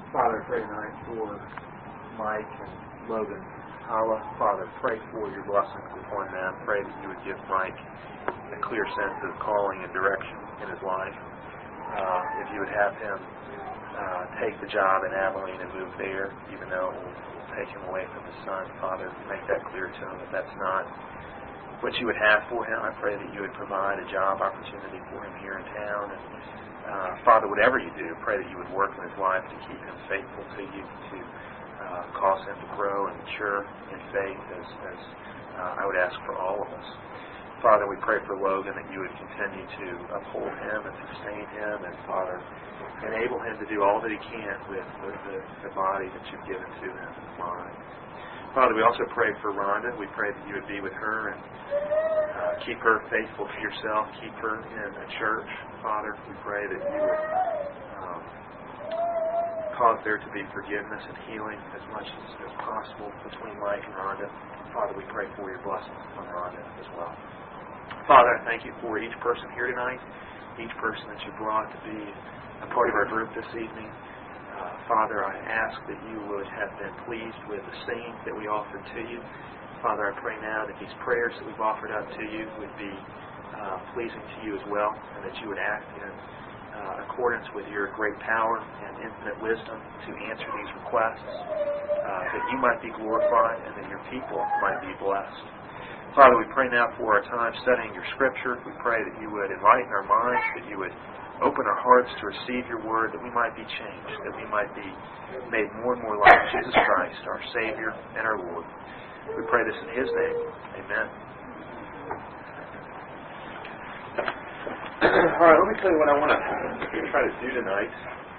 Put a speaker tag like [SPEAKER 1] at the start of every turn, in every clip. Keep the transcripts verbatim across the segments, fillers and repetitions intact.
[SPEAKER 1] Father, pray tonight for Mike and Logan Hala. Father, pray for your blessings upon them. Pray that you would give Mike a clear sense of calling and direction in his life. Uh, if you would have him uh, take the job in Abilene and move there, even though it will take him away from his son. Father, make that clear to him that that's not what you would have for him. I pray that you would provide a job opportunity for him here in town. And uh, Father, whatever you do, pray that you would work in his life to keep him faithful to you, to uh, cause him to grow and mature in faith as, as uh, I would ask for all of us. Father, we pray for Logan that you would continue to uphold him and sustain him, and Father, enable him to do all that he can with the, the, the body that you've given to him, his mind. Father, we also pray for Rhonda. We pray that you would be with her and uh, keep her faithful to yourself, keep her in a church. Father, we pray that you would um, cause there to be forgiveness and healing as much as, as possible between Mike and Rhonda. Father, we pray for your blessings on Rhonda as well. Father, I thank you for each person here tonight, each person that you brought to be a part of our group this evening. Uh, Father, I ask that you would have been pleased with the singing that we offered to you. Father, I pray now that these prayers that we've offered up to you would be uh, pleasing to you as well, and that you would act in uh, accordance with your great power and infinite wisdom to answer these requests, uh, that you might be glorified and that your people might be blessed. Father, we pray now for our time studying your Scripture. We pray that you would enlighten our minds, that you would open our hearts to receive your word, that we might be changed, that we might be made more and more like Jesus Christ, our Savior and our Lord. We pray this in His name. Amen. All right, let me tell you what I want to try to do tonight.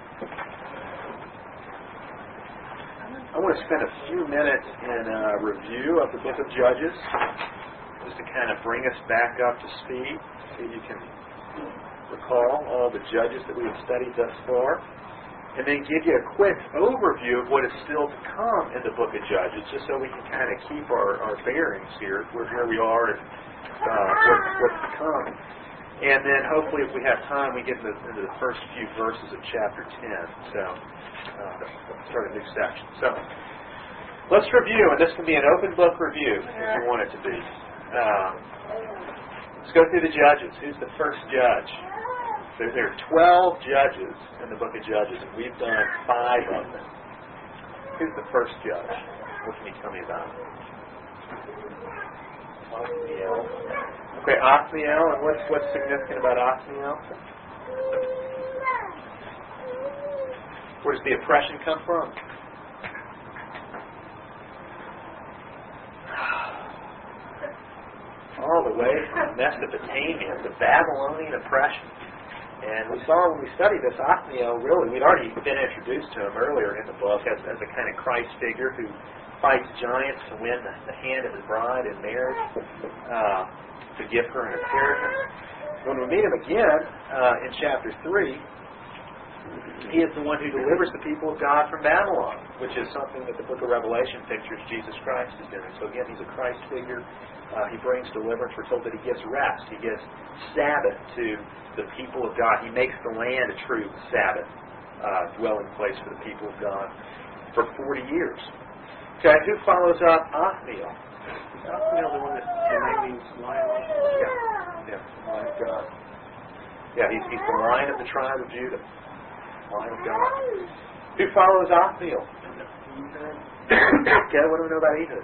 [SPEAKER 1] I want to spend a few minutes in a review of the book of Judges, just to kind of bring us back up to speed, so you can recall all the judges that we have studied thus far, and then give you a quick overview of what is still to come in the book of Judges, just so we can kind of keep our, our bearings here, where, where we are and uh, what, what's to come. And then hopefully if we have time, we get into, into the first few verses of chapter ten. So uh, let's start a new section. So let's review, and this can be an open book review if you want it to be. Uh, let's go through the judges. Who's the first judge? There, there are twelve judges in the book of Judges, and we've done five of them. Who's the first judge? What can you tell me about him? Othniel. Okay, Othniel, and what's what's significant about Othniel? Where does the oppression come from? All the way from Mesopotamia, the Babylonian oppression. And we saw when we studied this, Othniel, really, we'd already been introduced to him earlier in the book as, as a kind of Christ figure who fights giants to win the, the hand of his bride in marriage, uh, to give her an inheritance. When we meet him again uh, in chapter three, he is the one who delivers the people of God from Babylon, which is something that the book of Revelation pictures Jesus Christ as doing. So again, he's a Christ figure. Uh, he brings deliverance. We're told that he gives rest. He gives Sabbath to the people of God. He makes the land a true Sabbath uh, dwelling place for the people of God for forty years. Okay, who follows up Othniel? Othniel, the one that the name means lion. Yeah, yeah, lion of God. Yeah, he's, he's the lion of the tribe of Judah. Lion of God. Who follows Othniel? Okay, what do we know about Ehud?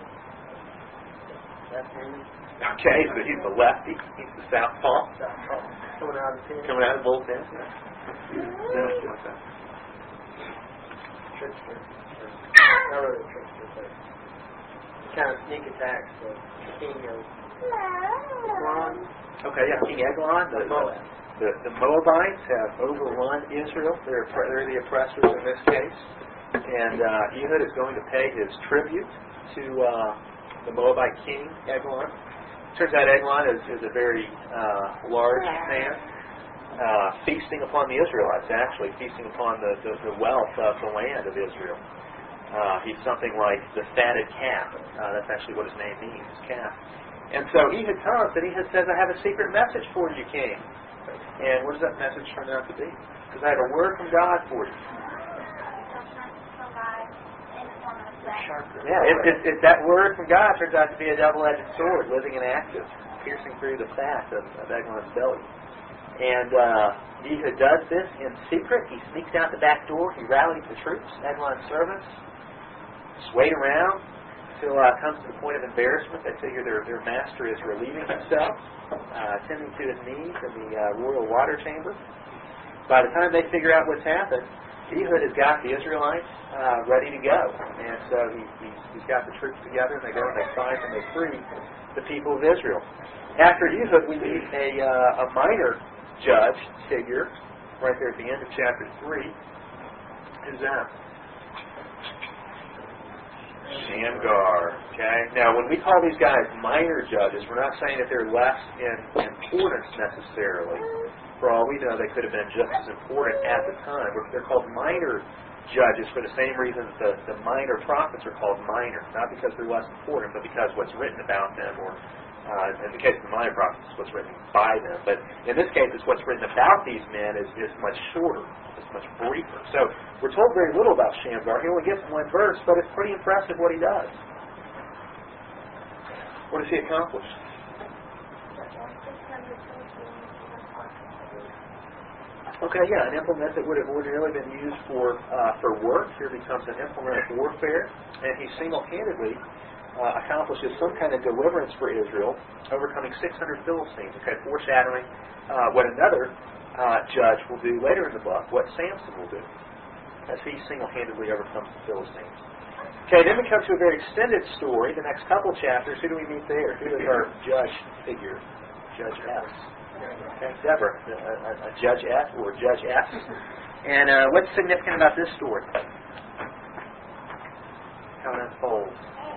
[SPEAKER 1] Okay, so he's the lefty. He's the southpaw. Coming out of the tent. Coming out of the bull tent. Yeah. What's that?
[SPEAKER 2] Trickster. Not really a trickster, but kind of sneak attacks the king of Eglon.
[SPEAKER 1] Okay, yeah, King Eglon. The, the, the Moabites have overrun Israel. They're, they're the oppressors in this case. And uh, Ehud is going to pay his tribute to uh, the Moabite king, Eglon. Turns out Eglon is, is a very uh, large man, uh, feasting upon the Israelites, actually, feasting upon the, the, the wealth of the land of Israel. Uh, he's something like the fatted calf. Uh, that's actually what his name means, calf. And so Ehud comes and Ehud says, I have a secret message for you, king. And what does that message turn out to be? Because I have a word from God for you.
[SPEAKER 2] sharper.
[SPEAKER 1] Yeah, it, it, it, that word from God turns out to be a double-edged sword, living and active, piercing through the fat of, of Eglon's belly. And uh, Ehud does this in secret. He sneaks out the back door. He rallies the troops, Eglon's servants, just wait around until uh, comes to the point of embarrassment. They figure their, their master is relieving himself, uh, tending to his needs in the uh, royal water chamber. By the time they figure out what's happened, Ehud has got the Israelites uh, ready to go. And so he, he's, he's got the troops together, and they go and they fight and they free the people of Israel. After Ehud, we meet a, uh, a minor judge figure right there at the end of chapter three. Who's that? Shamgar. Okay. Now, when we call these guys minor judges, we're not saying that they're less in importance necessarily. For all we know, they could have been just as important at the time. They're called minor judges for the same reason that the, the minor prophets are called minor. Not because they're less important, but because what's written about them, or uh, in the case of the minor prophets, it's what's written by them. But in this case, it's what's written about these men is, is much shorter. It's much briefer. So we're told very little about Shamgar. He only gets one verse, but it's pretty impressive what he does. What does he accomplish? Okay, yeah, an implement that would have ordinarily been used for uh, for work here becomes an implement of warfare, and he single-handedly uh, accomplishes some kind of deliverance for Israel, overcoming six hundred Philistines. Okay, foreshadowing uh, what another uh, judge will do later in the book, what Samson will do, as he single-handedly overcomes the Philistines. Okay, then we come to a very extended story. The next couple chapters, who do we meet there? Who is our judge figure? Judge S. Okay, Deborah, a, a, a Judge F or Judge S. And uh, what's significant about this story? How it unfolds.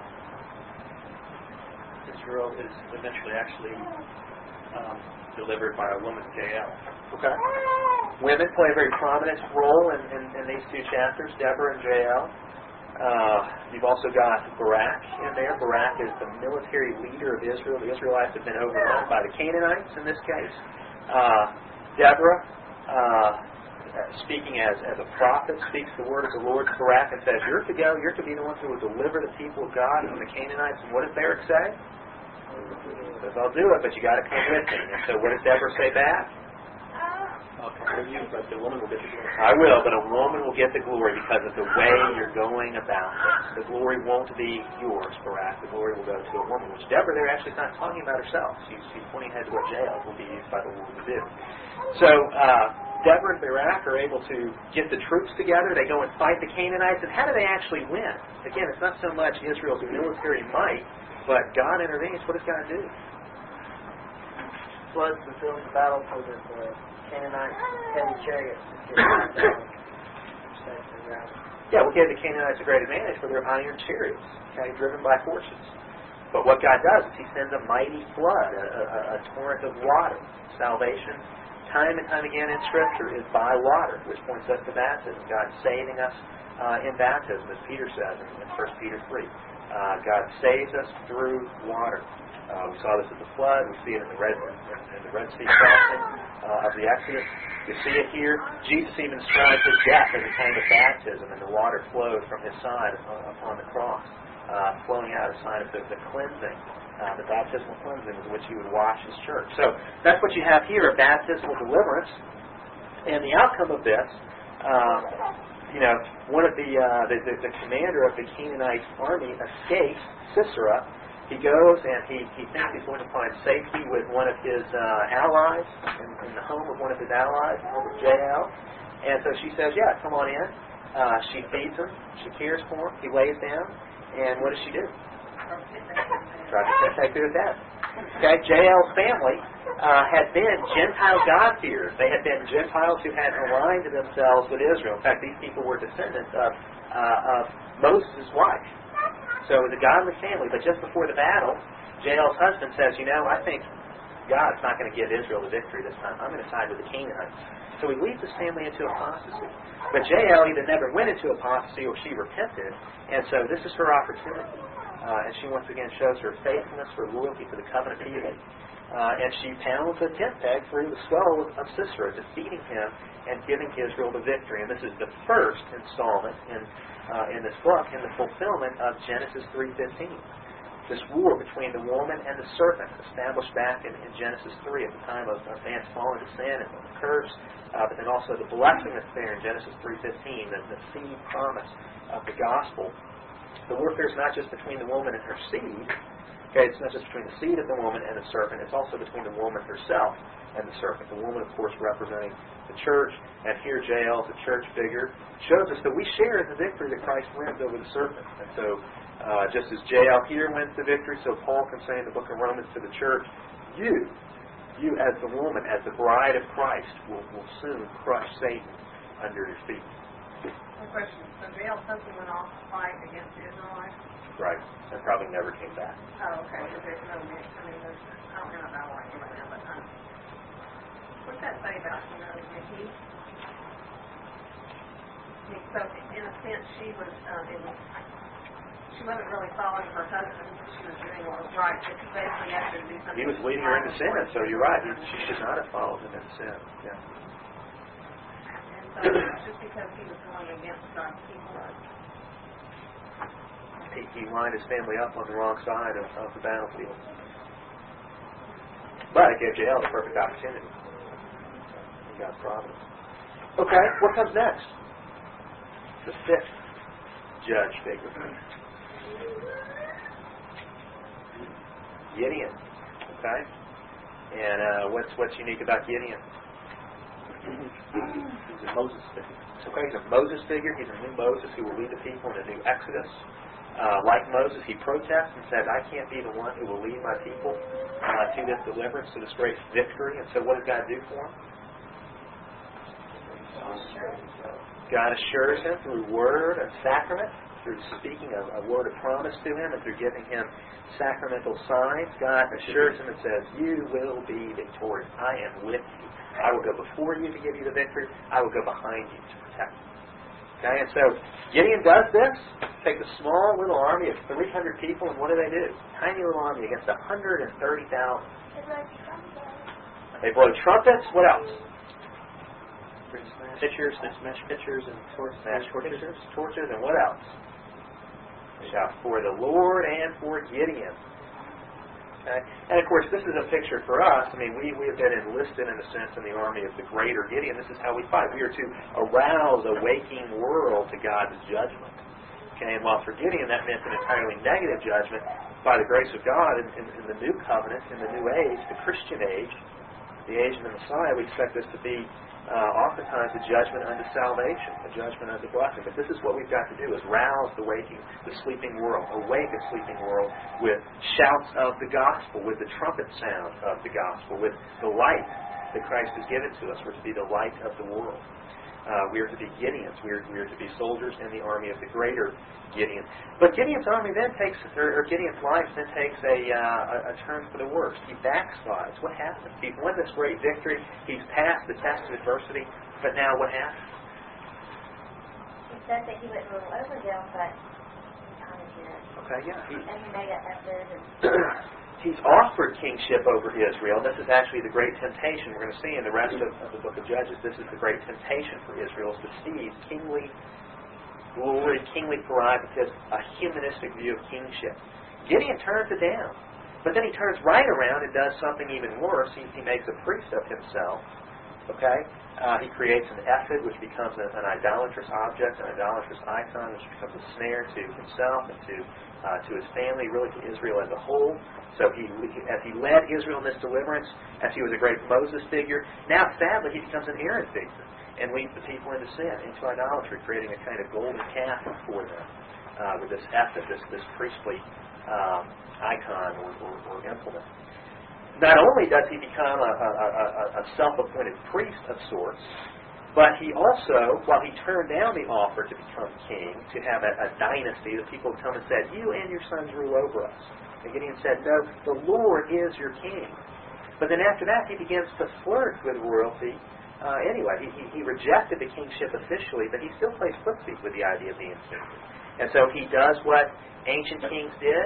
[SPEAKER 3] Israel is eventually actually um, delivered by a woman, Jael.
[SPEAKER 1] Okay. Women play a very prominent role in, in, in these two chapters, Deborah and Jael. Uh, you've also got Barak in there. Barak is the military leader of Israel. The Israelites have been overrun by the Canaanites in this case. Uh, Deborah, uh, speaking as, as a prophet, speaks the word of the Lord to Barak and says, you're to go, you're to be the one who will deliver the people of God from the Canaanites. And what does Barak say? He says, I'll do it, but you got to come with me. And so what does Deborah say back?
[SPEAKER 3] I'll come with you, but the woman will get the glory.
[SPEAKER 1] I will, but a woman will get the glory because of the way you're going about it. The glory won't be yours, Barak. The glory will go to a woman, which Deborah there actually is not talking about herself. She's, she's pointing ahead to what Jael will be used by the Lord to do. So, uh, Deborah and Barak are able to get the troops together. They go and fight the Canaanites. And how do they actually win? Again, it's not so much Israel's military might, but God intervenes. What does God do?
[SPEAKER 2] Floods fulfills the battle for the uh, Canaanite heavy chariots.
[SPEAKER 1] Yeah, we gave the Canaanites a great advantage for their iron chariots, okay, driven by horses. But what God does is He sends a mighty flood, a, a, a torrent of water. Salvation, time and time again in Scripture, is by water, which points us to baptism. God saving us uh, in baptism, as Peter says in, in First Peter three. Uh, God saves us through water. Uh, we saw this at the flood. We see it in the Red, in the Red Sea crossing uh, of the Exodus. You see it here. Jesus even describes His death as a kind of baptism, and the water flowed from His side upon the cross, uh, flowing out as a sign of the, the cleansing, uh, the baptismal cleansing with which He would wash His church. So that's what you have here, a baptismal deliverance. And the outcome of this, um, you know, one of the, uh, the, the the commander of the Canaanite army escapes, Sisera. He goes and he, he thinks he's going to find safety with one of his uh, allies, in, in the home of one of his allies, the home of Jael. And so she says, yeah, come on in. Uh, she feeds him. She cares for him. He lays down. And what does she do? Tries to take her to death. Okay, Jael's family uh, had been Gentile God-fearers. They had been Gentiles who had aligned themselves with Israel. In fact, these people were descendants of, uh, of Moses' wife. So it was a godly family, but just before the battle, Jael's husband says, you know, I think God's not going to give Israel the victory this time. I'm going to side with the Canaanites. So he leads his family into apostasy. But Jael either never went into apostasy or she repented, and so this is her opportunity. Uh, and she once again shows her faithfulness, her loyalty to the covenant he made.
[SPEAKER 3] uh, and she pounds a tent peg through the skull of Sisera, defeating him and giving Israel the victory. And this is the first installment in uh, in this book in the fulfillment of Genesis three fifteen. This war between the woman and the serpent, established back in, in Genesis three at the time of, of man's fall into sin and the curse, uh, but then also the blessing that's there in Genesis three fifteen, the, the seed promise of the gospel. The warfare is not just between the woman and her seed. Okay, it's not just between the seed of the woman and the serpent. It's also between the woman herself and the serpent. The woman, of course, representing the church, and here Jael, the church figure, shows us that we share in the victory that Christ wins over the serpent. And so, uh, just as Jael here wins the victory, so Paul can say in the book of Romans to the church, you, you as the woman, as the bride of Christ, will, will soon crush Satan under your feet.
[SPEAKER 4] One question. So Jael Simpson went off to fight against the Israelites?
[SPEAKER 3] Right. And probably never came back.
[SPEAKER 4] Oh, okay. Because there's no mix. I mean, there's, I don't know about what you right now, but um, what's that say about, you know, that he, so in a sense, she was, um, it was, she wasn't really following her husband. She was doing what was right. But she basically had to do something.
[SPEAKER 3] He was leading her into sin, so you're right. He, she should not have followed him into sin. Yeah.
[SPEAKER 4] And so just because he was going against God's people,
[SPEAKER 3] He, he lined his family up on the wrong side of, of the battlefield. But it gave Jael the perfect opportunity. In God's providence. Okay, what comes next? The fifth judge figure. Gideon. Okay? And uh, what's what's unique about Gideon? He's a Moses figure. Okay, he's a Moses figure. He's a new Moses who will lead the people in a new Exodus. Uh, like Moses, he protests and says, I can't be the one who will lead my people uh, to this deliverance, to this great victory. And so what does God do for him? God assures him through word and sacrament, through speaking a, a word of promise to him, and through giving him sacramental signs. God assures him and says, you will be victorious. I am with you. I will go before you to give you the victory. I will go behind you to protect you. Okay, and so Gideon does this, takes a small little army of three hundred people, and what do they do? Tiny little army against one hundred thirty thousand. They blow trumpets. What else?
[SPEAKER 2] Pitchers, they smash pitchers and torches.
[SPEAKER 3] Smash torches, torches, and what else? Shout for the Lord and for Gideon. Okay? And of course, this is a picture for us. I mean, we, we have been enlisted, in a sense, in the army of the greater Gideon. This is how we fight. We are to arouse a waking world to God's judgment. Okay? And while for Gideon that meant an entirely negative judgment, by the grace of God, in, in, in the new covenant, in the new age, the Christian age, the age of the Messiah, we expect this to be uh, oftentimes a judgment unto salvation, a judgment unto blessing. But this is what we've got to do, is rouse the waking, the sleeping world, awake a sleeping world with shouts of the gospel, with the trumpet sound of the gospel, with the light that Christ has given to us. We're to be the light of the world. Uh, we are to be Gideons. We are, we are to be soldiers in the army of the greater Gideon. But Gideon's army then takes, or, or Gideon's life then takes a, uh, a, a turn for the worse. He backslides. What happens? He's won this great victory. He's passed the test of adversity. But now what happens?
[SPEAKER 5] He said that he would rule over them, but he kind of did.
[SPEAKER 3] Okay, yeah. He,
[SPEAKER 5] And he made it effort. And
[SPEAKER 3] he's offered kingship over Israel. This is actually the great temptation we're going to see in the rest of, of the book of Judges. This is the great temptation for Israel, is to seize kingly glory, kingly prerogatives, a humanistic view of kingship. Gideon turns it down. But then he turns right around and does something even worse. He, he makes a priest of himself. Okay? Uh, he creates an ephod, which becomes a, an idolatrous object, an idolatrous icon, which becomes a snare to himself and to uh, to his family, really to Israel as a whole. So he, as he led Israel in this deliverance, as he was a great Moses figure, now sadly he becomes an Aaron figure and leads the people into sin, into idolatry, creating a kind of golden calf for them uh, with this ephod, this, this priestly um, icon or, or, or implement. Not only does he become a, a, a, a self-appointed priest of sorts, but he also, while he turned down the offer to become king, to have a, a dynasty, the people have come and said, you and your sons rule over us. And Gideon said, no, the Lord is your king. But then after that, he begins to flirt with royalty. Uh, anyway, he, he, he rejected the kingship officially, but he still plays footsie with the idea of being king. And so he does what ancient kings did.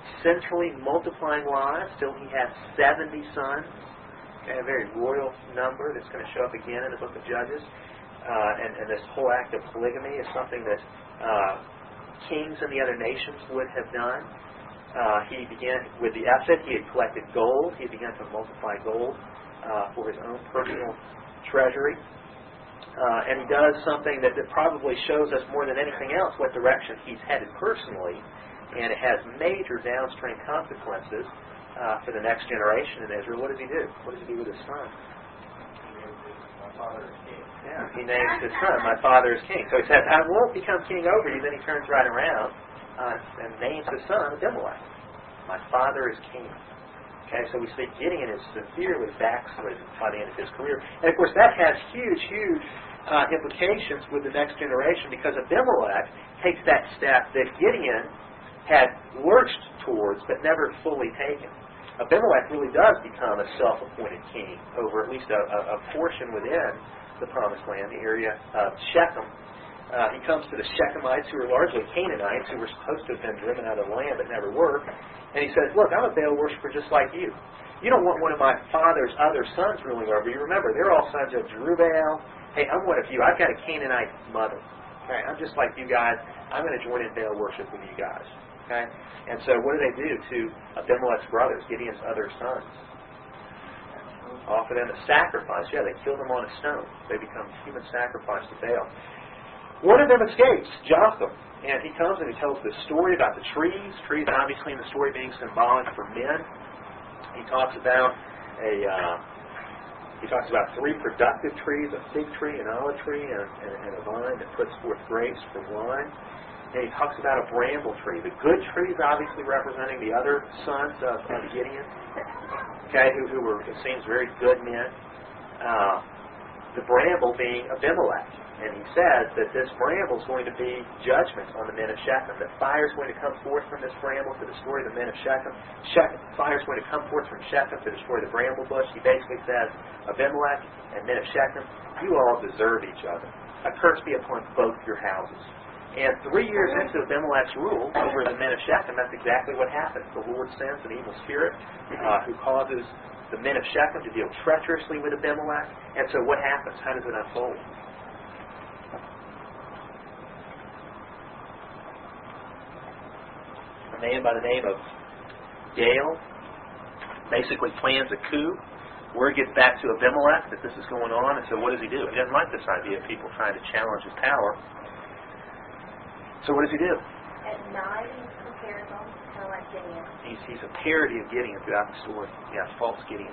[SPEAKER 3] sinfully multiplying wives till he had seventy sons. Okay, a very royal number that's going to show up again in the book of Judges. Uh, and, and this whole act of polygamy is something that uh, kings in the other nations would have done. Uh, he began with the Ephod. He had collected gold. He began to multiply gold uh, for his own personal treasury. Uh, and he does something that, that probably shows us more than anything else what direction he's headed personally. And it has major downstream consequences uh, for the next generation in Israel. What does he do? What does he do with his son?
[SPEAKER 1] My father is king.
[SPEAKER 3] Yeah, he names his son, my father is king. So he says, I won't become king over you. Then he turns right around uh, and names his son Abimelech. My father is king. Okay, so we see Gideon is severely backslidden by the end of his career. And of course that has huge, huge uh, implications with the next generation, because Abimelech takes that step that Gideon had lurched towards but never fully taken. Abimelech really does become a self-appointed king over at least a, a, a portion within the Promised Land, the area of Shechem. Uh, he comes to the Shechemites, who are largely Canaanites, who were supposed to have been driven out of the land but never were. And he says, look, I'm a Baal worshiper just like you. You don't want one of my father's other sons ruling over you. Remember, they're all sons of Jerubbaal. Hey, I'm one of you. I've got a Canaanite mother. Okay, I'm just like you guys. I'm going to join in Baal worship with you guys. Okay? And so what do they do to Abimelech's brothers, Gideon's other sons? Offer them a sacrifice. Yeah, they kill them on a stone. They become human sacrifice to Baal. One of them escapes, Jotham. And he comes and he tells this story about the trees. Trees, obviously, in the story being symbolic for men. He talks about a uh, he talks about three productive trees: a fig tree, an olive tree, and, and, and a vine that puts forth grapes for wine. And he talks about a bramble tree. The good trees, obviously, representing the other sons of, of Gideon, okay, who, who were, it seems, very good men. Uh, the bramble being Abimelech. And he says that this bramble is going to be judgment on the men of Shechem. That fire is going to come forth from this bramble to destroy the men of Shechem. Shechem fire is going to come forth from Shechem to destroy the bramble bush. He basically says, Abimelech and men of Shechem, you all deserve each other. A curse be upon both your houses. And three years into Abimelech's rule over the men of Shechem, that's exactly what happens. The Lord sends an evil spirit uh, who causes the men of Shechem to deal treacherously with Abimelech. And so what happens? How does it unfold? A man by the name of Gael basically plans a coup. Word gets back to Abimelech that this is going on, and so what does he do? He doesn't like this idea of people trying to challenge his power. So what does he do?
[SPEAKER 5] At night, he compares them to like Gideon.
[SPEAKER 3] He's, he's a parody of Gideon throughout the story. Yeah, false Gideon.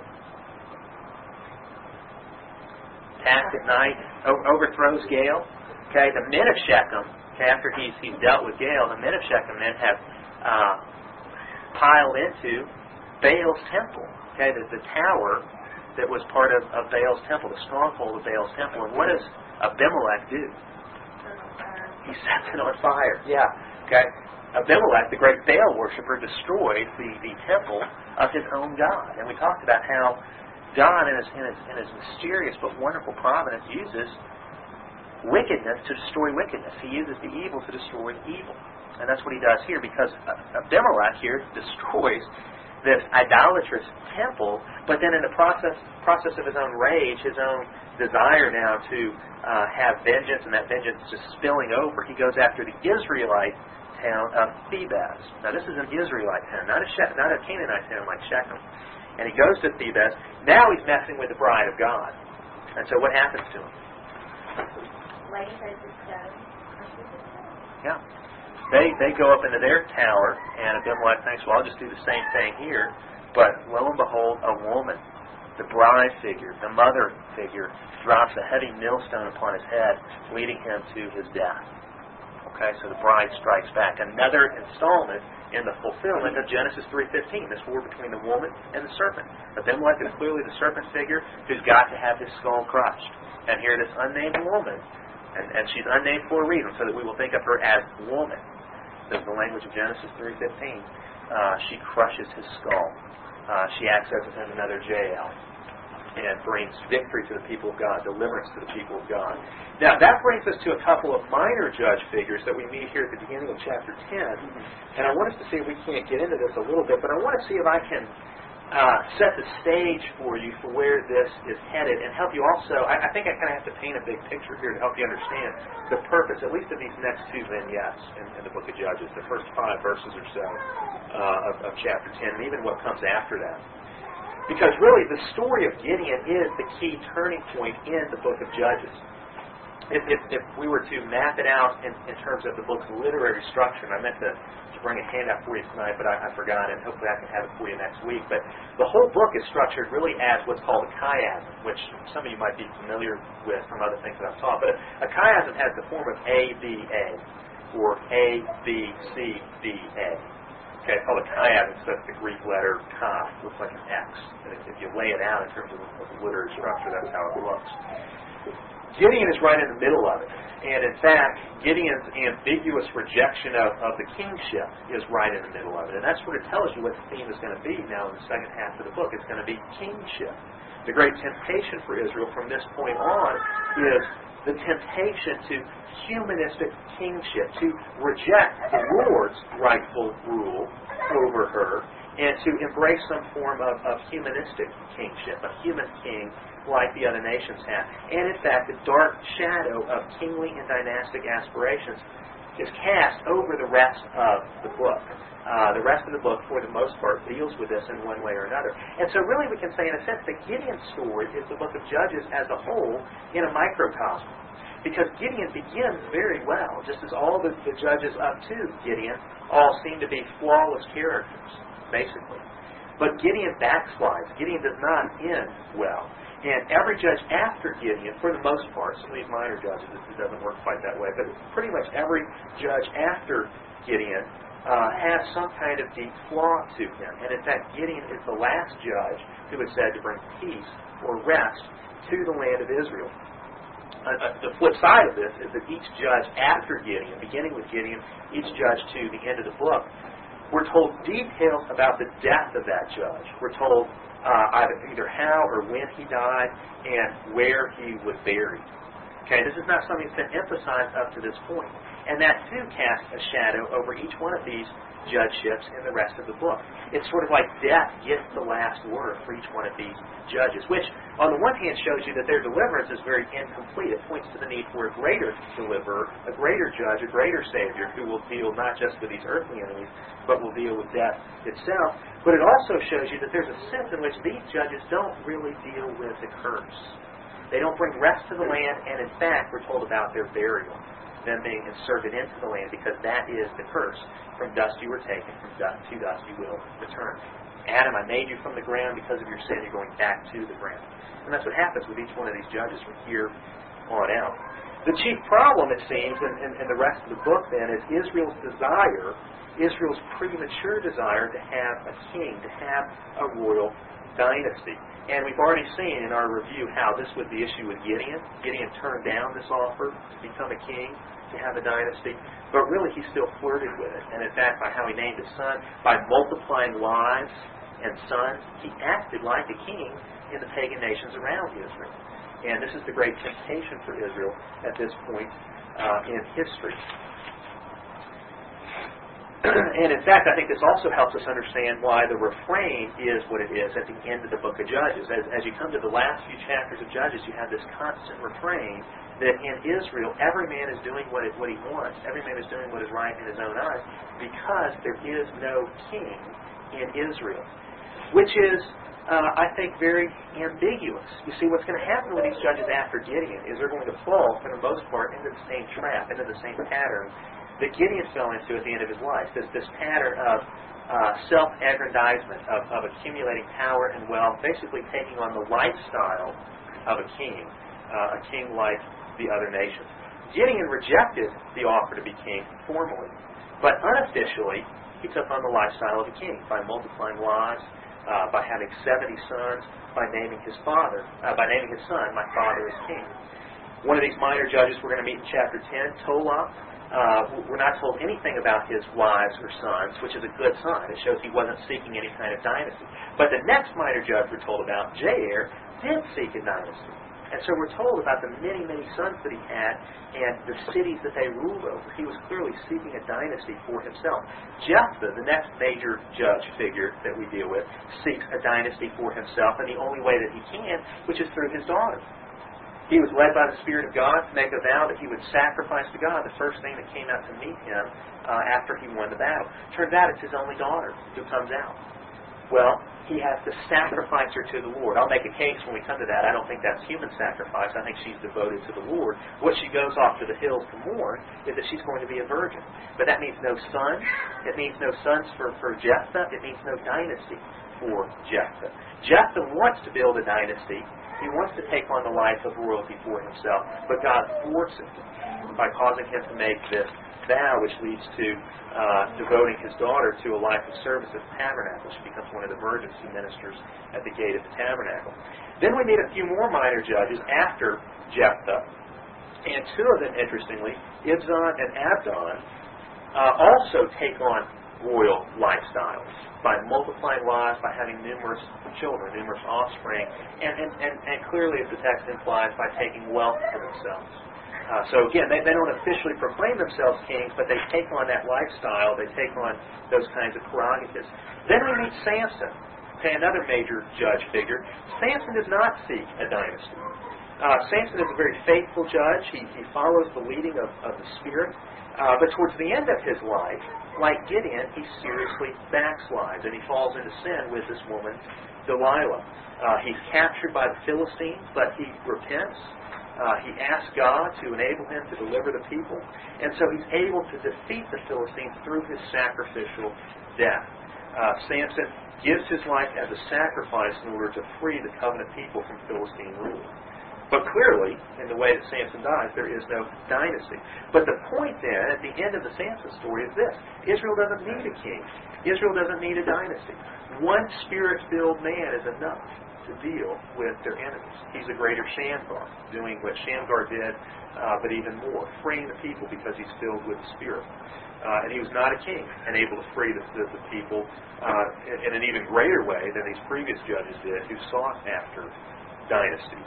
[SPEAKER 3] Attacked at night, o- overthrows Gael. Okay, the men of Shechem, okay, after he's, he's dealt with Gael, the men of Shechem then have Uh, piled into Baal's temple, okay, the, the tower that was part of, of Baal's temple, the stronghold of Baal's temple. And what does Abimelech do? He sets it on fire. Yeah, okay. Abimelech, the great Baal worshiper, destroyed the, the temple of his own God. And we talked about how God, in his, in his, in his mysterious but wonderful providence, uses wickedness to destroy wickedness. He uses the evil to destroy evil. And that's what he does here, because Abimelech here destroys this idolatrous temple, but then in the process process of his own rage, his own desire now to uh, have vengeance, and that vengeance just spilling over, he goes after the Israelite town of Thebez. Now this is an Israelite town, not a She- not a Canaanite town like Shechem. And he goes to Thebez. Now he's messing with the bride of God. And so what happens to him?
[SPEAKER 5] Lady says it's stone.
[SPEAKER 3] Yeah. They they go up into their tower, and Abimelech thinks, well, I'll just do the same thing here. But lo and behold, a woman, the bride figure, the mother figure, drops a heavy millstone upon his head, leading him to his death. Okay, so the bride strikes back. Another installment in the fulfillment of Genesis three fifteen, this war between the woman and the serpent. Abimelech is clearly the serpent figure who's got to have his skull crushed. And here this unnamed woman, and, and she's unnamed for a reason, so that we will think of her as woman. That's the language of Genesis three fifteen. Uh, she crushes his skull. Uh, she acts as another Jael. and brings victory to the people of God, deliverance to the people of God. Now, that brings us to a couple of minor judge figures that we meet here at the beginning of chapter ten. And I want us to see if we can't get into this a little bit, but I want to see if I can uh, set the stage for you for where this is headed and help you also. I, I think I kind of have to paint a big picture here to help you understand the purpose, at least of these next two vignettes in, in the book of Judges, the first five verses or so uh, of, of chapter ten, and even what comes after that. Because really, the story of Gideon is the key turning point in the book of Judges. If, if, if we were to map it out in, in terms of the book's literary structure, and I meant to, to bring a handout for you tonight, but I, I forgot it, and hopefully I can have it for you next week. But the whole book is structured really as what's called a chiasm, which some of you might be familiar with from other things that I've taught. But a, a chiasm has the form of A, B, A, or A, B, C, D, A. Okay, it's called a chiasm, so that's the Greek letter chi. It looks like an X. And if, if you lay it out in terms of the, of the literary structure, that's how it looks. Gideon is right in the middle of it. And in fact, Gideon's ambiguous rejection of, of the kingship is right in the middle of it. And that sort of tells you what the theme is going to be now in the second half of the book. It's going to be kingship. The great temptation for Israel from this point on is the temptation to humanistic kingship, to reject the Lord's rightful rule over her, and to embrace some form of, of humanistic kingship, a human king like the other nations have. And in fact, the dark shadow of kingly and dynastic aspirations is cast over the rest of the book. Uh, the rest of the book, for the most part, deals with this in one way or another. And so really we can say, in a sense, that Gideon's story is the book of Judges as a whole in a microcosm. Because Gideon begins very well, just as all the, the judges up to Gideon all seem to be flawless characters, basically. But Gideon backslides. Gideon does not end well. And every judge after Gideon, for the most part, some of these minor judges, it doesn't work quite that way, but pretty much every judge after Gideon uh, has some kind of deep flaw to him. And in fact, Gideon is the last judge who is said to bring peace or rest to the land of Israel. Uh, uh, the flip side of this is that each judge after Gideon, beginning with Gideon, each judge to the end of the book, we're told details about the death of that judge. We're told uh, either, either how or when he died and where he was buried. Okay, this is not something that's been emphasized up to this point. And that too casts a shadow over each one of these judgeships in the rest of the book. It's sort of like death gets the last word for each one of these judges, which on the one hand shows you that their deliverance is very incomplete. It points to the need for a greater deliverer, a greater judge, a greater Savior who will deal not just with these earthly enemies, but will deal with death itself. But it also shows you that there's a sense in which these judges don't really deal with the curse. They don't bring rest to the land, and in fact, we're told about their burial, them being inserted into the land, because that is the curse. From dust you were taken, from dust to dust you will return. Adam, I made you from the ground. Because of your sin, you're going back to the ground. And that's what happens with each one of these judges from here on out. The chief problem, it seems, in, in, in the rest of the book, then, is Israel's desire, Israel's premature desire to have a king, to have a royal dynasty. And we've already seen in our review how this was the issue with Gideon. Gideon turned down this offer to become a king, to have a dynasty, but really he still flirted with it. And in fact, by how he named his son, by multiplying wives and sons, he acted like a king in the pagan nations around Israel. And this is the great temptation for Israel at this point uh, in history. And in fact, I think this also helps us understand why the refrain is what it is at the end of the book of Judges. As, as you come to the last few chapters of Judges, you have this constant refrain that in Israel, every man is doing what, it, what he wants. Every man is doing what is right in his own eyes, because there is no king in Israel. Which is, uh, I think, very ambiguous. You see, what's going to happen with these judges after Gideon is they're going to fall, for the most part, into the same trap, into the same pattern that Gideon fell into at the end of his life. This, this pattern of uh, self-aggrandizement, of, of accumulating power and wealth, basically taking on the lifestyle of a king, uh, a king like the other nations. Gideon rejected the offer to be king formally, but unofficially he took on the lifestyle of a king by multiplying wives, uh, by having seventy sons, by naming his father, uh, by naming his son, "My father is king." One of these minor judges we're going to meet in chapter ten, Tola. Uh, we're not told anything about his wives or sons, which is a good sign. It shows he wasn't seeking any kind of dynasty. But the next minor judge we're told about, Jair, did seek a dynasty. And so we're told about the many, many sons that he had and the cities that they ruled over. He was clearly seeking a dynasty for himself. Jephthah, the next major judge figure that we deal with, seeks a dynasty for himself, and the only way that he can, which is through his daughter. He was led by the Spirit of God to make a vow that he would sacrifice to God the first thing that came out to meet him uh, after he won the battle. Turns out it's his only daughter who comes out. Well, he has to sacrifice her to the Lord. I'll make a case when we come to that. I don't think that's human sacrifice. I think she's devoted to the Lord. What she goes off to the hills to mourn is that she's going to be a virgin. But that means no sons. It means no sons for, for Jephthah. It means no dynasty for Jephthah. Jephthah wants to build a dynasty. He wants to take on the life of royalty for himself. But God thwarts it by causing him to make this vow, which leads to uh, devoting his daughter to a life of service at the tabernacle. She becomes one of the virgins who ministers at the gate of the tabernacle. Then we meet a few more minor judges after Jephthah. And two of them, interestingly, Ibzan and Abdon, uh, also take on royal lifestyles by multiplying wives, by having numerous children, numerous offspring, and, and, and, and clearly, as the text implies, by taking wealth for themselves. Uh, so again, they, they don't officially proclaim themselves kings, but they take on that lifestyle, they take on those kinds of prerogatives. Then we meet Samson, okay, another major judge figure. Samson does not seek a dynasty. Uh, Samson is a very faithful judge. He, he follows the leading of, of the Spirit. Uh, but towards the end of his life, like Gideon, he seriously backslides, and he falls into sin with this woman, Delilah. Uh, he's captured by the Philistines, but he repents. Uh, he asks God to enable him to deliver the people. And so he's able to defeat the Philistines through his sacrificial death. Uh, Samson gives his life as a sacrifice in order to free the covenant people from Philistine rule. But clearly, in the way that Samson dies, there is no dynasty. But the point then, at the end of the Samson story, is this. Israel doesn't need a king. Israel doesn't need a dynasty. One Spirit-filled man is enough to deal with their enemies. He's a greater Shamgar, doing what Shamgar did, uh, but even more, freeing the people because he's filled with the Spirit. Uh, and he was not a king and able to free the, the, the people uh, in, in an even greater way than these previous judges did who sought after dynasties.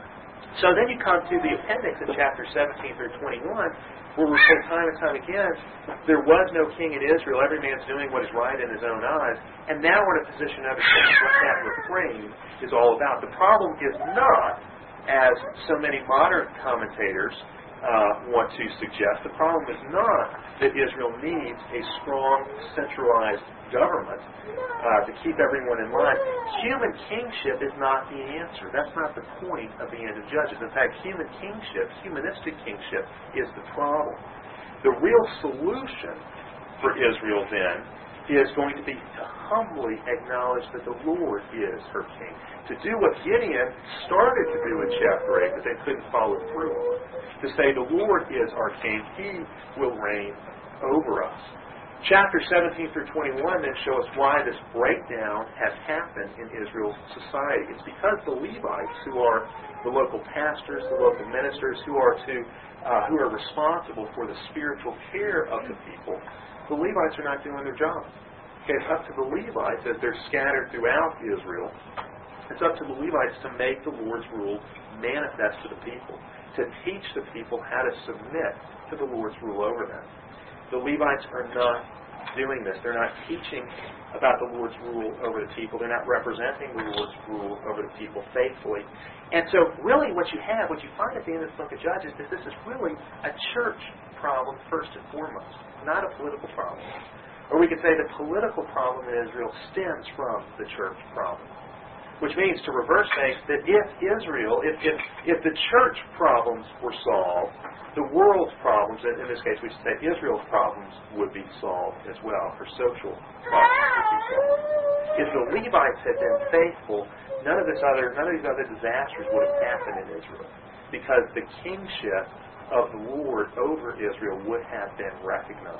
[SPEAKER 3] So then you come to the appendix in chapter seventeen through twenty-one, where we say time and time again, there was no king in Israel. Every man's doing what is right in his own eyes. And now we're in a position to understand what that refrain is all about. The problem is not, as so many modern commentators uh, want to suggest, the problem is not that Israel needs a strong, centralized government uh, to keep everyone in line. Human kingship is not the answer. That's not the point of the end of Judges. In fact, human kingship, humanistic kingship, is the problem. The real solution for Israel then is going to be to humbly acknowledge that the Lord is her king. To do what Gideon started to do in chapter eight, but they couldn't follow through on. To say the Lord is our king, He will reign over us. Chapter seventeen through twenty-one then show us why this breakdown has happened in Israel's society. It's because the Levites, who are the local pastors, the local ministers, who are to uh, who are responsible for the spiritual care of the people, the Levites are not doing their job. Okay, it's up to the Levites, as they're scattered throughout Israel, it's up to the Levites to make the Lord's rule manifest to the people, to teach the people how to submit to the Lord's rule over them. The Levites are not doing this. They're not teaching about the Lord's rule over the people. They're not representing the Lord's rule over the people faithfully. And so really what you have, what you find at the end of the book of Judges, is this is really a church problem first and foremost, not a political problem. Or we could say the political problem in Israel stems from the church problem. Which means, to reverse things, that if Israel, if, if, if the church problems were solved, the world's problems, and in this case we should say Israel's problems, would be solved as well. Her social problems would be solved. If the Levites had been faithful, none of this other, none of these other disasters would have happened in Israel, because the kingship of the Lord over Israel would have been recognized.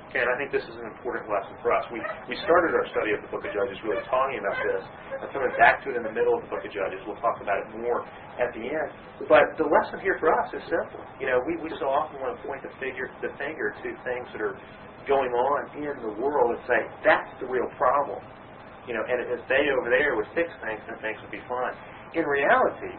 [SPEAKER 3] Okay, and I think this is an important lesson for us. We we started our study of the book of Judges really talking about this. I'm coming back to it in the middle of the book of Judges. We'll talk about it more at the end. But the lesson here for us is simple. You know, we, we so often want to point the, figure, the finger to things that are going on in the world and say, that's the real problem. You know, and if they over there would fix things, then things would be fine. In reality,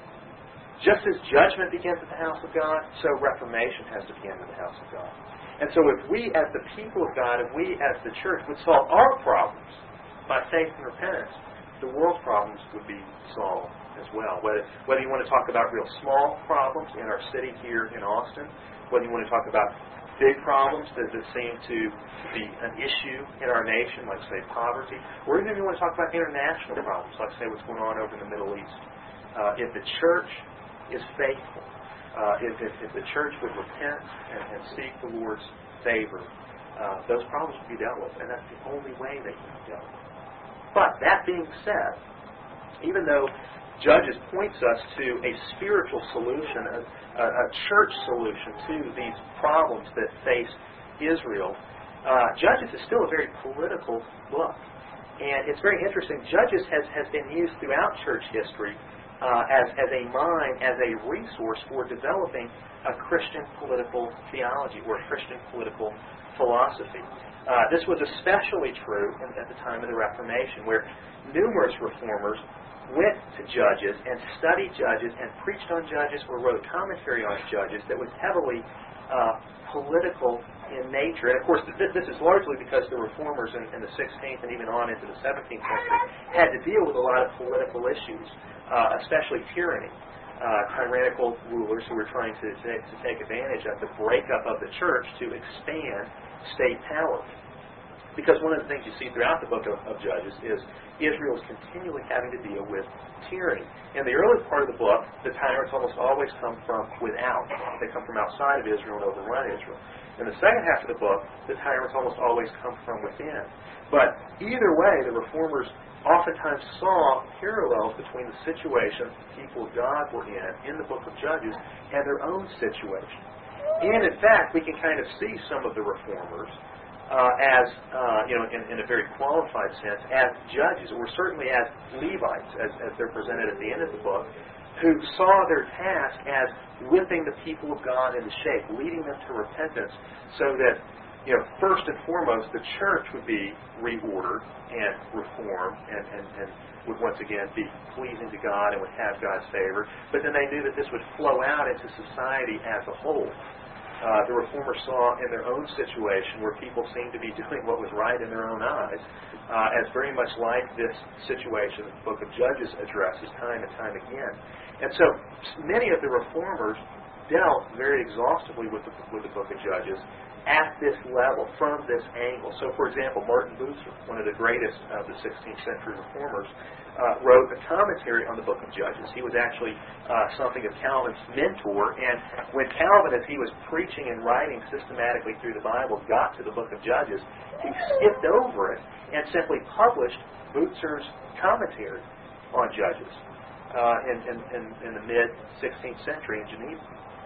[SPEAKER 3] just as judgment begins at the house of God, so reformation has to begin at the house of God. And so if we as the people of God, and we as the church would solve our problems by faith and repentance, the world's problems would be solved as well. Whether, whether you want to talk about real small problems in our city here in Austin, whether you want to talk about big problems that, that seem to be an issue in our nation, like, say, poverty, or even if you want to talk about international problems, like, say, what's going on over in the Middle East. Uh, if the church is faithful, Uh, if, if, if the church would repent and, and seek the Lord's favor, uh, those problems would be dealt with, and that's the only way they can be dealt with. But that being said, even though Judges points us to a spiritual solution, a, a, a church solution to these problems that face Israel, uh, Judges is still a very political book. And it's very interesting. Judges has, has been used throughout church history Uh, as, as a mine, as a resource for developing a Christian political theology or a Christian political philosophy. Uh, this was especially true in, at the time of the Reformation, where numerous reformers went to Judges and studied Judges and preached on Judges or wrote commentary on Judges that was heavily uh, political in nature. And of course, this, this is largely because the reformers in, in the sixteenth and even on into the seventeenth century had to deal with a lot of political issues. Uh, especially tyranny, uh, tyrannical rulers who were trying to, to, to take advantage of the breakup of the church to expand state power. Because one of the things you see throughout the book of, of Judges is Israel is continually having to deal with tyranny. In the early part of the book, the tyrants almost always come from without. They come from outside of Israel and overrun Israel. In the second half of the book, the tyrants almost always come from within. But either way, the reformers oftentimes saw parallels between the situation the people of God were in in the book of Judges and their own situation. And in fact, we can kind of see some of the reformers uh, as, uh, you know, in, in a very qualified sense, as judges, or certainly as Levites, as, as they're presented at the end of the book, who saw their task as whipping the people of God into shape, leading them to repentance, so that, you know, first and foremost, the church would be reordered and reformed and, and, and would once again be pleasing to God and would have God's favor. But then they knew that this would flow out into society as a whole. Uh, the reformers saw in their own situation, where people seemed to be doing what was right in their own eyes, uh, as very much like this situation the book of Judges addresses time and time again. And so many of the reformers dealt very exhaustively with the, with the book of Judges at this level, from this angle. So, for example, Martin Luther, one of the greatest of the sixteenth century reformers, uh, wrote a commentary on the book of Judges. He was actually uh, something of Calvin's mentor, and when Calvin, as he was preaching and writing systematically through the Bible, got to the book of Judges, he skipped over it and simply published Luther's commentary on Judges uh, in, in, in, in the mid-sixteenth century in Geneva.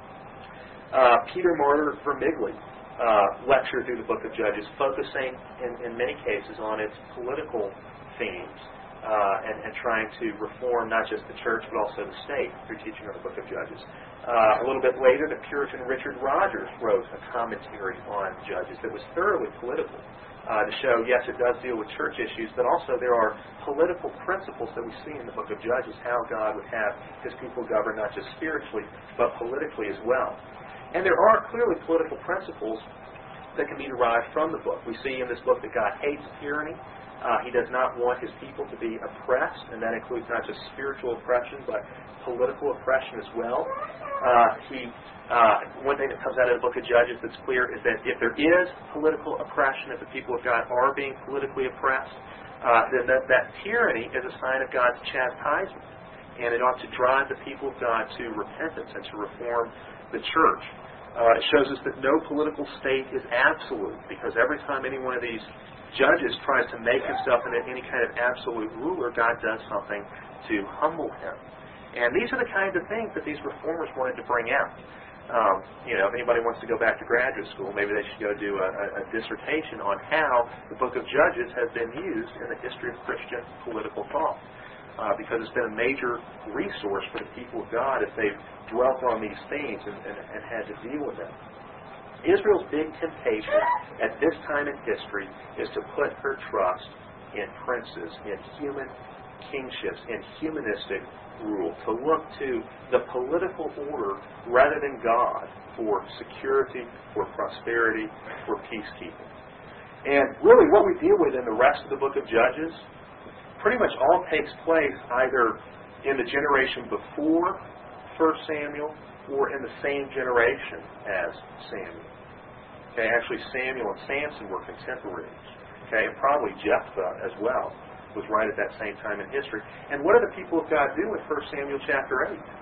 [SPEAKER 3] Uh, Peter Martyr Vermigli Uh, lecture through the book of Judges, focusing in, in many cases on its political themes uh, and, and trying to reform not just the church but also the state through teaching on the book of Judges. Uh, a little bit later, the Puritan Richard Rogers wrote a commentary on Judges that was thoroughly political uh, to show, yes, it does deal with church issues, but also there are political principles that we see in the book of Judges, how God would have His people govern not just spiritually but politically as well. And there are clearly political principles that can be derived from the book. We see in this book that God hates tyranny. Uh, he does not want His people to be oppressed, and that includes not just spiritual oppression, but political oppression as well. Uh, he, uh, one thing that comes out of the book of Judges that's clear is that if there is political oppression, if the people of God are being politically oppressed, uh, then that, that tyranny is a sign of God's chastisement, and it ought to drive the people of God to repentance and to reform the church. Uh, it shows us that no political state is absolute, because every time any one of these judges tries to make himself into any kind of absolute ruler, God does something to humble him. And these are the kinds of things that these reformers wanted to bring out. Um, you know, if anybody wants to go back to graduate school, maybe they should go do a, a, a dissertation on how the book of Judges has been used in the history of Christian political thought. Uh, because it's been a major resource for the people of God as they've dwelt on these themes and, and, and had to deal with them. Israel's big temptation at this time in history is to put her trust in princes, in human kingships, in humanistic rule, to look to the political order rather than God for security, for prosperity, for peacekeeping. And really what we deal with in the rest of the book of Judges pretty much all takes place either in the generation before First Samuel or in the same generation as Samuel. Okay, actually Samuel and Samson were contemporaries. Okay, and probably Jephthah as well was right at that same time in history. And what do the people of God do in First Samuel chapter eight?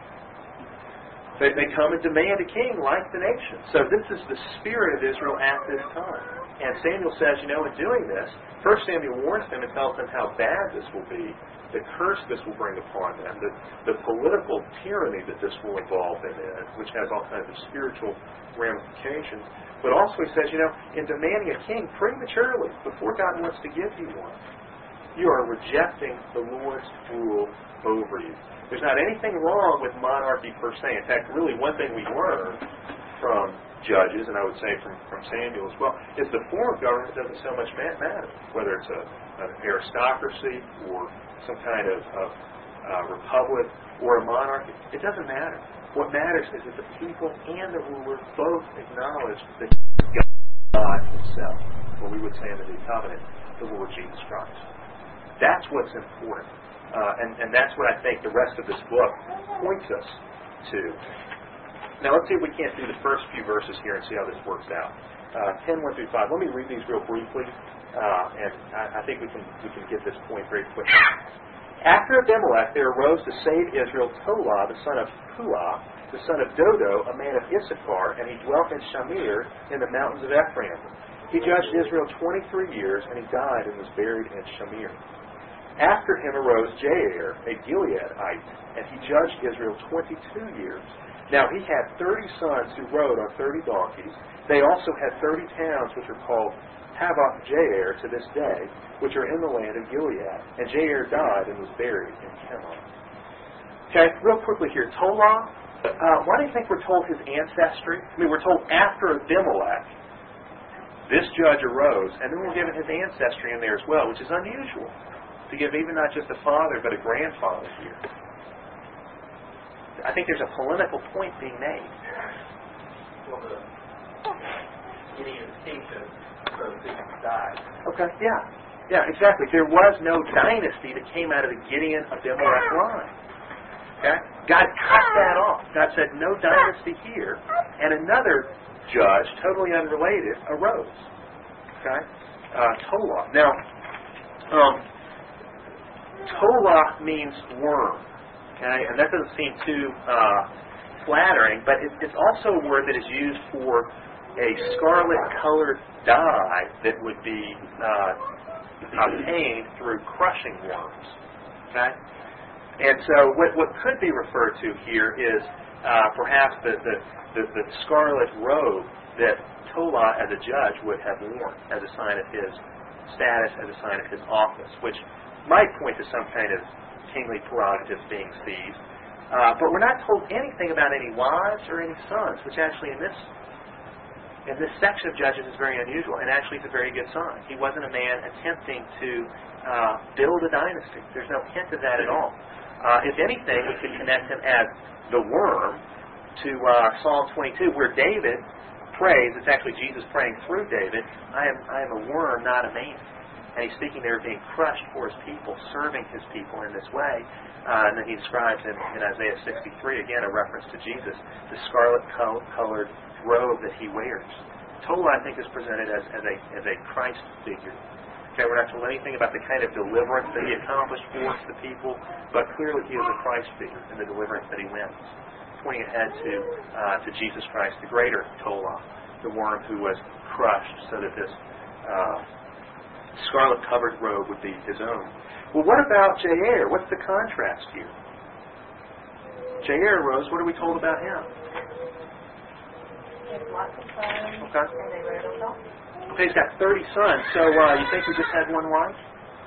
[SPEAKER 3] They, they come and demand a king like the nation. So this is the spirit of Israel at this time. And Samuel says, you know, in doing this, First Samuel warns them and tells them how bad this will be, the curse this will bring upon them, the, the political tyranny that this will involve them in, which has all kinds of spiritual ramifications. But also he says, you know, in demanding a king prematurely, before God wants to give you one, you are rejecting the Lord's rule over you. There's not anything wrong with monarchy per se. In fact, really one thing we learn from Judges, and I would say from, from Samuel as well, is the form of government doesn't so much matter. Whether it's a, an aristocracy or some kind of, of uh, republic or a monarchy, it doesn't matter. What matters is that the people and the ruler both acknowledge that God Himself, what we would say in the New Covenant, the Lord Jesus Christ. That's what's important. Uh, and, and that's what I think the rest of this book points us to. Now let's see if we can't do the first few verses here and see how this works out. Uh, ten, one through five. Let me read these real briefly, uh, and I, I think we can we can get this point very quickly. After Abimelech, there arose to save Israel Tolah, the son of Puah, the son of Dodo, a man of Issachar, and he dwelt in Shamir in the mountains of Ephraim. He judged Israel twenty-three years, and he died and was buried in Shamir. After him arose Jair, a Gileadite, and he judged Israel twenty-two years. Now he had thirty sons who rode on thirty donkeys. They also had thirty towns which are called Havoth Jair to this day, which are in the land of Gilead. And Jair died and was buried in Chemosh. Okay, real quickly here. Tolah, uh, why do you think we're told his ancestry? I mean, we're told after Abimelech, this judge arose, and then we're given his ancestry in there as well, which is unusual. To give even not just a father, but a grandfather here. I think there's a polemical point being made.
[SPEAKER 1] Well, the Gideon's kingship, so he died.
[SPEAKER 3] Okay, yeah. Yeah, exactly. There was no dynasty that came out of the Gideon Abimelech line. Okay? God cut that off. God said, no dynasty here. And another judge, totally unrelated, arose. Okay? Uh, Tolah. Now, um, Tolah means worm. Okay, and that doesn't seem too uh, flattering, but it, it's also a word that is used for a scarlet-colored dye that would be uh, obtained through crushing worms. Okay, and so what, what could be referred to here is uh, perhaps the, the, the, the scarlet robe that Tolah, as a judge, would have worn as a sign of his status, as a sign of his office, which might point to some kind of kingly prerogatives being seized. Uh, but we're not told anything about any wives or any sons, which actually in this in this section of Judges is very unusual, and actually it's a very good sign. He wasn't a man attempting to uh, build a dynasty. There's no hint of that at all. Uh, if anything, we could connect him as the worm to uh, Psalm twenty-two, where David prays, it's actually Jesus praying through David, I am, I am a worm, not a man. And he's speaking there of being crushed for his people, serving his people in this way. Uh, and then he describes in, in Isaiah sixty-three, again, a reference to Jesus, the scarlet-colored robe that he wears. Tolah, I think, is presented as, as, a, as a Christ figure. Okay, we're not told anything about the kind of deliverance that he accomplished for the people, but clearly he is a Christ figure in the deliverance that he wins, pointing ahead to, uh, to Jesus Christ, the greater Tolah, the worm who was crushed so that this Uh, scarlet-covered robe would be his own. Well, what about Jair? What's the contrast here? Jair arose. What are we told about him?
[SPEAKER 5] has lots of sons,
[SPEAKER 3] Okay.
[SPEAKER 5] and they rode on donkeys.
[SPEAKER 3] Okay, he's got thirty sons. So uh, you think he just had one wife?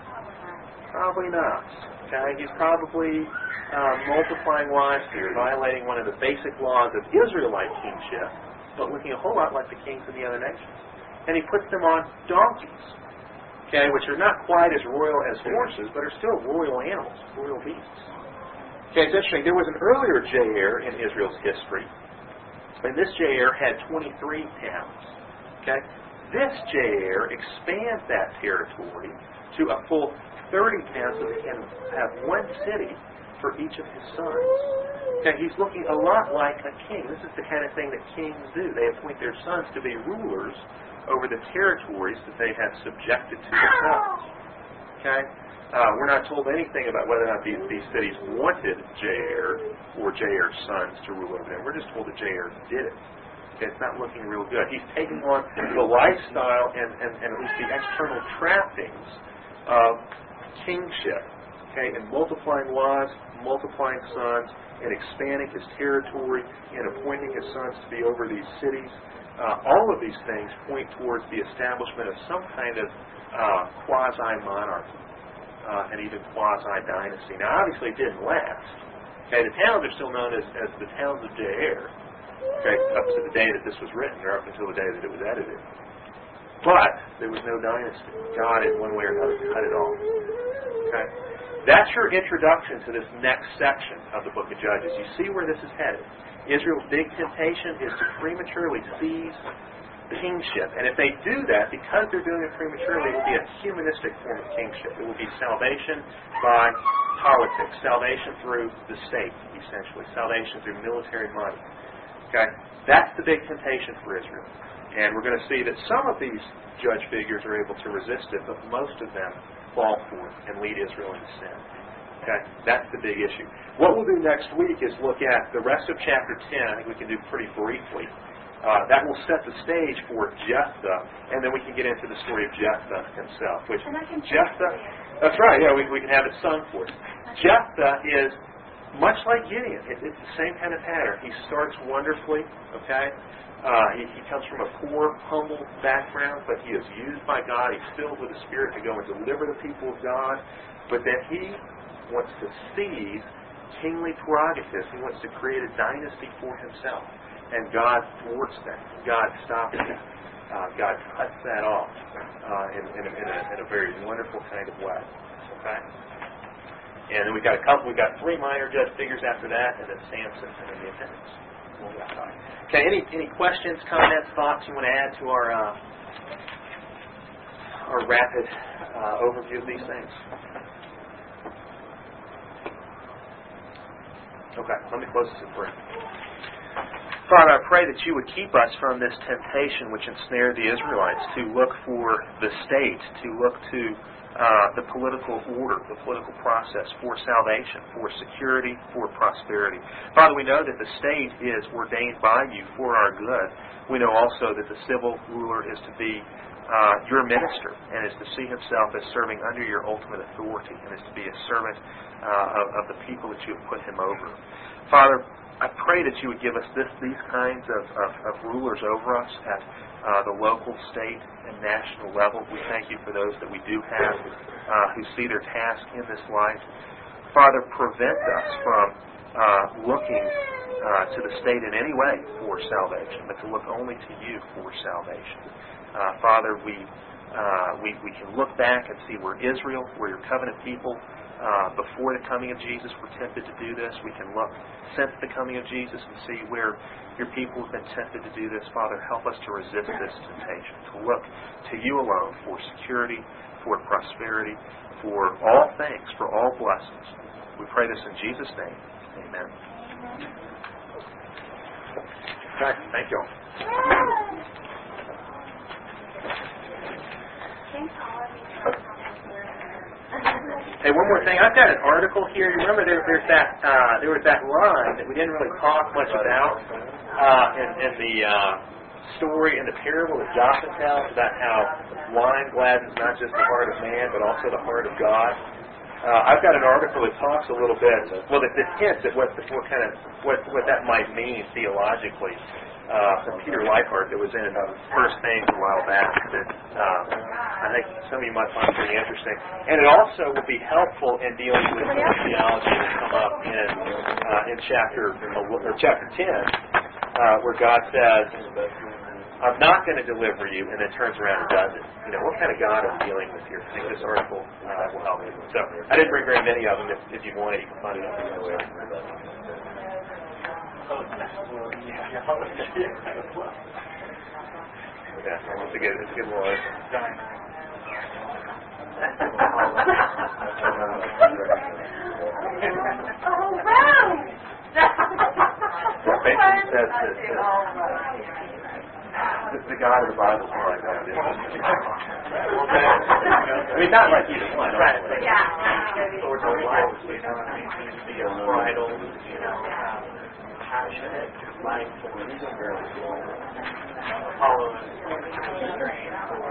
[SPEAKER 5] Probably not.
[SPEAKER 3] Probably not. Okay, he's probably uh, multiplying wives here, violating one of the basic laws of Israelite kingship, but looking a whole lot like the kings of the other nations. And he puts them on donkeys, okay, which are not quite as royal as horses, but are still royal animals, royal beasts. Okay, it's interesting. There was an earlier Jair in Israel's history, and this Jair had twenty-three towns. Okay, this Jair expands that territory to a full thirty towns, so they can have one city for each of his sons. Okay, he's looking a lot like a king. This is the kind of thing that kings do. They appoint their sons to be rulers over the territories that they have subjected to themselves. Okay? Uh, we're not told anything about whether or not these, these cities wanted Jair or Jair's sons to rule over them. We're just told that Jair did it. Okay, it's not looking real good. He's taking on the lifestyle and, and, and at least the external trappings of kingship. Okay, and multiplying wives, multiplying sons, and expanding his territory, and appointing his sons to be over these cities. Uh, all of these things point towards the establishment of some kind of uh, quasi-monarchy uh, and even quasi-dynasty. Now, obviously, it didn't last. Okay, the towns are still known as, as the towns of Jair, okay, up to the day that this was written, or up until the day that it was edited. But there was no dynasty. God, in one way or another, cut it off. Okay, that's your introduction to this next section of the book of Judges. You see where this is headed. Israel's big temptation is to prematurely seize kingship. And if they do that, because they're doing it prematurely, it will be a humanistic form of kingship. It will be salvation by politics, salvation through the state, essentially, salvation through military money. Okay? That's the big temptation for Israel. And we're going to see that some of these judge figures are able to resist it, but most of them fall for it and lead Israel into sin. Okay, that's the big issue. What we'll do next week is look at the rest of chapter ten. I think we can do pretty briefly. Uh, that will set the stage for Jephthah, and then we can get into the story of Jephthah himself. Which Jephthah, that's right. Yeah, we, we can have it sung for us. Jephthah is much like Gideon. It, it's the same kind of pattern. He starts wonderfully. Okay, uh, he, he comes from a poor, humble background, but he is used by God. He's filled with the Spirit to go and deliver the people of God. But then he wants to seize kingly prerogatives. He wants to create a dynasty for himself. And God thwarts that. God stops that. Uh, God cuts that off uh, in, in, a, in, a, in a very wonderful kind of way. Okay? And then we've got a couple, we've got three minor judge figures after that, and then Samson and then the appendix. Okay, any any questions, comments, thoughts you want to add to our uh, our rapid uh, overview of these things? Okay, let me close this in prayer. Father, I pray that you would keep us from this temptation which ensnared the Israelites to look for the state, to look to uh, the political order, the political process for salvation, for security, for prosperity. Father, we know that the state is ordained by you for our good. We know also that the civil ruler is to be uh, your minister and is to see himself as serving under your ultimate authority and is to be a servant uh, of, of the people that you have put him over. Father, I pray that you would give us this, these kinds of, of, of rulers over us at uh, the local, state, and national level. We thank you for those that we do have uh, who see their task in this life. Father, prevent us from uh, looking uh, to the state in any way for salvation, but to look only to you for salvation. Uh, Father, we, uh, we we can look back and see where Israel, where your covenant people, Uh, before the coming of Jesus were tempted to do this. We can look since the coming of Jesus and see where your people have been tempted to do this. Father, help us to resist this temptation, to look to you alone for security, for prosperity, for all things, for all blessings. We pray this in Jesus' name. Amen. Okay, thank you all. Hey, one more thing. I've got an article here. You remember there, there's that uh, there was that line that we didn't really talk much about uh, in, in the uh, story in the parable that Joshua tells about how wine gladdens not just the heart of man but also the heart of God. Uh, I've got an article that talks a little bit, well, that, that hints at what, what kind of what what that might mean theologically. uh, from Peter Leithart that was in First Things a while back that uh, I think some of you might find pretty interesting. And it also will be helpful in dealing with the theology that come up in uh, in chapter or chapter ten, uh, where God says, "I'm not going to deliver you," and then turns around and does it. You know, what kind of God I'm dealing with here? I think this article uh, will help you. So I didn't bring very many of them. If, if you want it, you can find it on the website. Yeah, it's a good, it's a good one.
[SPEAKER 4] Oh, wow!
[SPEAKER 1] Basically says that the, the God of the Bible is more like God is. I mean, not like either one.
[SPEAKER 2] Right.
[SPEAKER 4] Yeah.
[SPEAKER 2] Lord of life, you know, I mean, to be unbridled, you know, passionate, mindful, and spiritual. Apollo is restrained.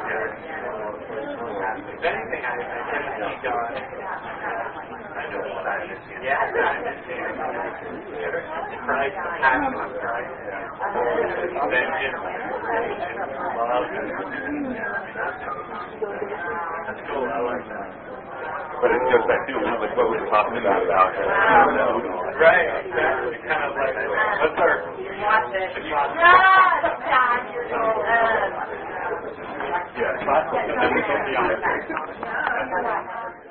[SPEAKER 2] If anything, I, I think see God. I know what I miss. Yeah, I miss Christ, the passion of Christ. Vengeance, creation, love. That's cool. I like that.
[SPEAKER 1] But it goes back to like what we were talking about about
[SPEAKER 2] Right, exactly. Kind of like, what's our...
[SPEAKER 4] Watch it.
[SPEAKER 1] yeah, it's not